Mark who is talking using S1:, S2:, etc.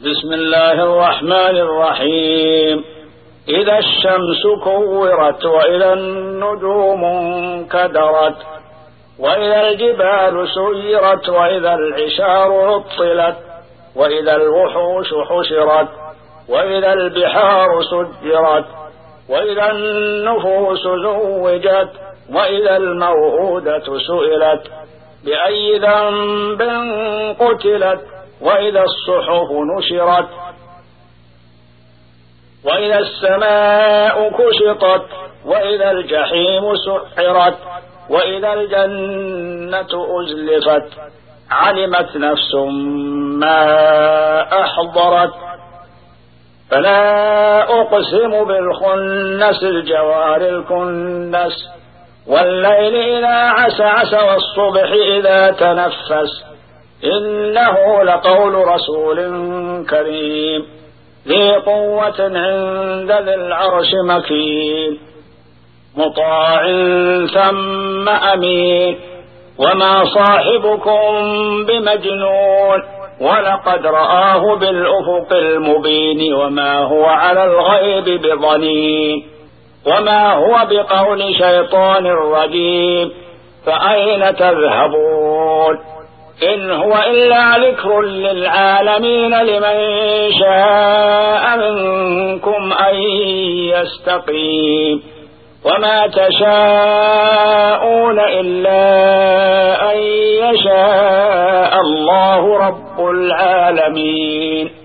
S1: بسم الله الرحمن الرحيم. إذا الشمس كورت وإذا النجوم انكدرت وإذا الجبال سيرت وإذا العشار عطلت وإذا الوحوش حشرت وإذا البحار سجرت وإذا النفوس زوجت وإذا الموءودة سئلت بأي ذنب قتلت وإذا الصحف نشرت وإذا السماء كشطت وإذا الجحيم سعرت وإذا الجنة أزلفت علمت نفس ما أحضرت فلا أقسم بالخنس الجوار الكنس والليل إذا عسعس والصبح إذا تنفس إنه لقول رسول كريم ذي قوة عند ذي العرش مكين مطاع ثم أمين وما صاحبكم بمجنون ولقد رآه بالأفق المبين وما هو على الغيب بضنين وما هو بقول شيطان رجيم فأين تذهبون إن هو إلا ذكر للعالمين لمن شاء منكم أن يستقيم وما تشاءون إلا أن يشاء الله رب العالمين.